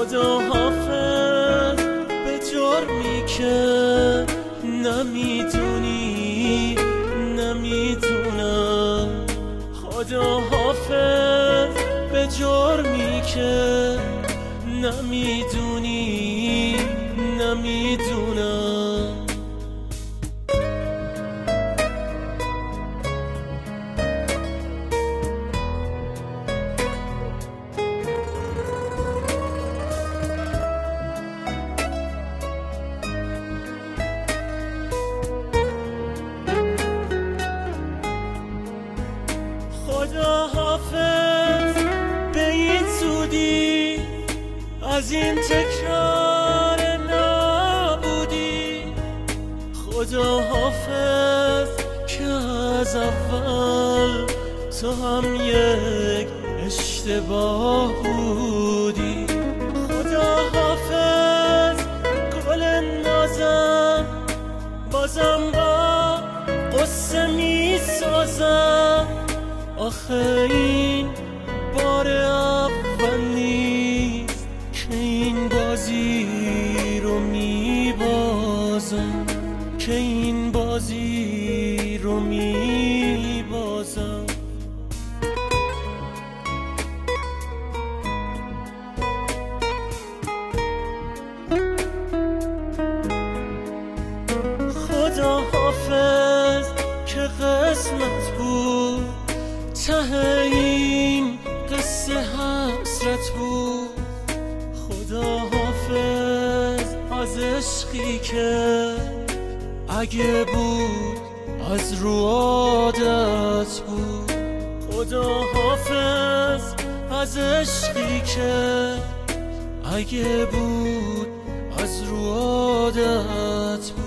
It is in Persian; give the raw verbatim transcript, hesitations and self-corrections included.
خدا حافظ به جرمی که نمیدونی نمیدونم. خدا حافظ به جرمی که نمیدونی نمیدونم. خدا حافظ به این زودی از این تکرار نبودی. خدا حافظ که از اول تو هم یک اشتباه بودی. خدا حافظ گل نازم بازم با قصه می سازم. آخه این بار اول نیست که این بازی رو می بازم که این بازی رو می بازم. خدا حافظ که قسمت بود ته این قصه حسرت بود. خدا حافظ از عشقی که اگه بود از رو عادت بود. خدا حافظ از عشقی که اگه بود از رو عادت بود.